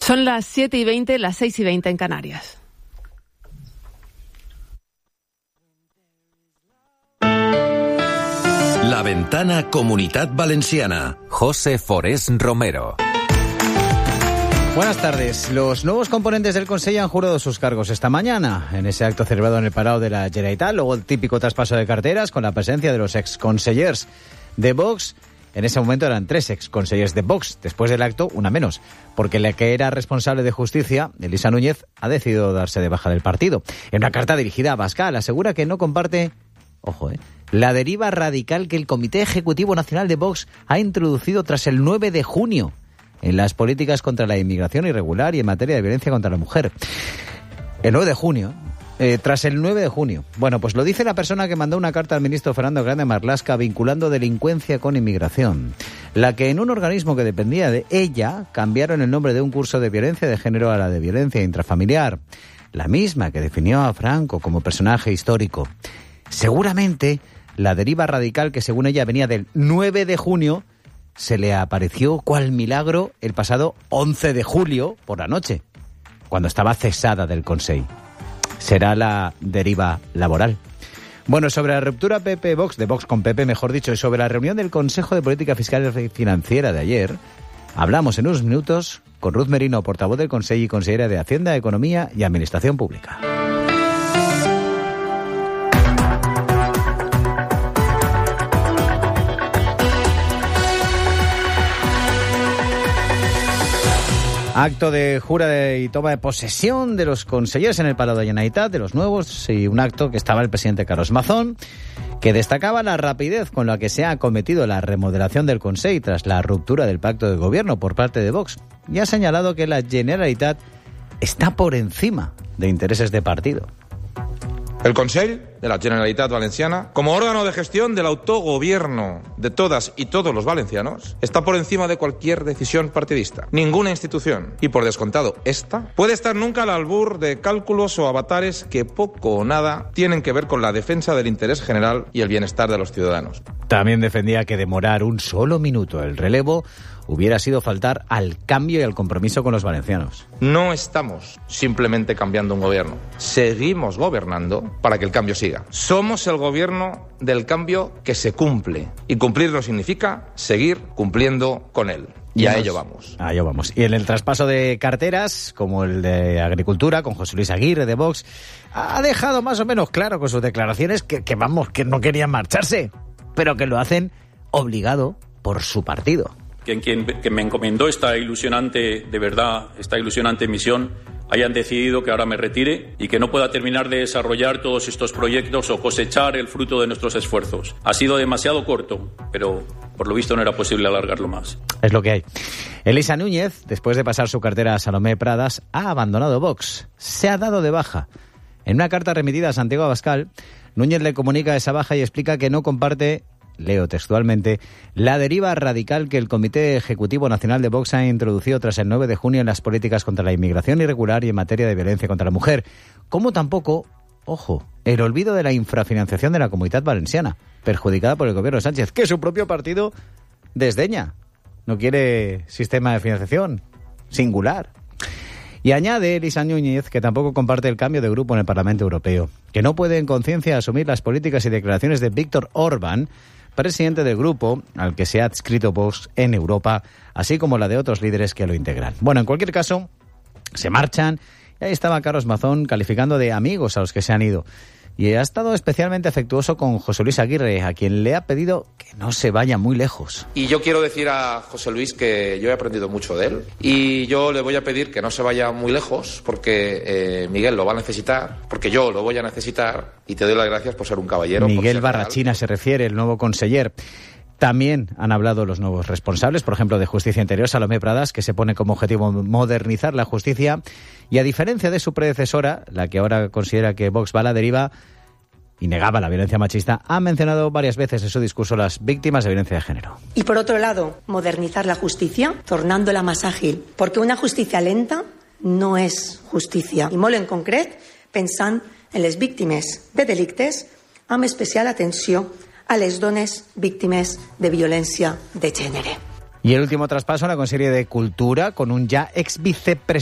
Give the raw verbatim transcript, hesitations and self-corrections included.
Son las siete y veinte, las seis y veinte en Canarias. La Ventana Comunitat Valenciana. José Forés Romero. Buenas tardes. Los nuevos componentes del Consell han jurado sus cargos esta mañana en ese acto celebrado en el Palau de la Generalitat. Luego el típico traspaso de carteras con la presencia de los exconsellers de Vox. En ese momento eran tres exconsellers de Vox. Después del acto, una menos, porque la que era responsable de justicia, Elisa Núñez, ha decidido darse de baja del partido. En una carta dirigida a Abascal asegura que no comparte, ojo, eh, la deriva radical que el Comité Ejecutivo Nacional de Vox ha introducido tras el nueve de junio en las políticas contra la inmigración irregular y en materia de violencia contra la mujer. El nueve de junio, eh, tras el nueve de junio. Bueno, pues lo dice la persona que mandó una carta al ministro Fernando Grande Marlaska vinculando delincuencia con inmigración, la que en un organismo que dependía de ella cambiaron el nombre de un curso de violencia de género a la de violencia intrafamiliar, la misma que definió a Franco como personaje histórico. Seguramente la deriva radical que según ella venía del nueve de junio se le apareció cual milagro el pasado once de julio por la noche, cuando estaba cesada del Consell. Será la deriva laboral. Bueno, sobre la ruptura P P-Vox, de Vox con P P, mejor dicho, y sobre la reunión del Consejo de Política Fiscal y Financiera de ayer, hablamos en unos minutos con Ruth Merino, portavoz del Consell y consellera de Hacienda, Economía y Administración Pública. Acto de jura de, y toma de posesión de los consellers en el Palau de la Generalitat, de los nuevos, y un acto que estaba el presidente Carlos Mazón, que destacaba la rapidez con la que se ha acometido la remodelación del Consell tras la ruptura del pacto de gobierno por parte de Vox, y ha señalado que la Generalitat está por encima de intereses de partido. El Consell de la Generalitat Valenciana, como órgano de gestión del autogobierno de todas y todos los valencianos, está por encima de cualquier decisión partidista. Ninguna institución, y por descontado esta, puede estar nunca al albur de cálculos o avatares que poco o nada tienen que ver con la defensa del interés general y el bienestar de los ciudadanos. También defendía que demorar un solo minuto el relevo hubiera sido faltar al cambio y al compromiso con los valencianos. No estamos simplemente cambiando un gobierno. Seguimos gobernando para que el cambio siga. Somos el gobierno del cambio que se cumple. Y cumplirlo significa seguir cumpliendo con él. Y a ello vamos. A ello vamos. Y en el traspaso de carteras, como el de Agricultura, con José Luis Aguirre de Vox, ha dejado más o menos claro con sus declaraciones que, que vamos, que no querían marcharse, pero que lo hacen obligado por su partido. Que quien que me encomendó esta ilusionante, de verdad, esta ilusionante misión, hayan decidido que ahora me retire y que no pueda terminar de desarrollar todos estos proyectos o cosechar el fruto de nuestros esfuerzos. Ha sido demasiado corto, pero por lo visto no era posible alargarlo más. Es lo que hay. Elisa Núñez, después de pasar su cartera a Salomé Pradas, ha abandonado Vox. Se ha dado de baja. En una carta remitida a Santiago Abascal, Núñez le comunica esa baja y explica que no comparte, leo textualmente, la deriva radical que el Comité Ejecutivo Nacional de Vox ha introducido tras el nueve de junio en las políticas contra la inmigración irregular y en materia de violencia contra la mujer, como tampoco, ojo, el olvido de la infrafinanciación de la Comunitat Valenciana, perjudicada por el gobierno de Sánchez, que su propio partido desdeña. No quiere sistema de financiación singular. Y añade Elisa Núñez que tampoco comparte el cambio de grupo en el Parlamento Europeo, que no puede en conciencia asumir las políticas y declaraciones de Víctor Orbán, presidente del grupo al que se ha adscrito Vox en Europa, así como la de otros líderes que lo integran. Bueno, en cualquier caso, se marchan, y ahí estaba Carlos Mazón calificando de amigos a los que se han ido. Y ha estado especialmente afectuoso con José Luis Aguirre, a quien le ha pedido que no se vaya muy lejos. Y yo quiero decir a José Luis que yo he aprendido mucho de él y yo le voy a pedir que no se vaya muy lejos porque eh, Miguel lo va a necesitar, porque yo lo voy a necesitar y te doy las gracias por ser un caballero. Miguel Barrachina se refiere, el nuevo conseller. También han hablado los nuevos responsables, por ejemplo, de Justicia Interior, Salomé Pradas, que se pone como objetivo modernizar la justicia y, a diferencia de su predecesora, la que ahora considera que Vox va a la deriva y negaba la violencia machista, ha mencionado varias veces en su discurso las víctimas de violencia de género. Y por otro lado, modernizar la justicia, tornándola más ágil, porque una justicia lenta no és justícia. I molt en concret, pensant en les víctimes de delictes, amb especial atenció a les dones víctimes de violència de gènere. Y el último traspaso en la Conselleria de Cultura, con un ya ex vicepresidente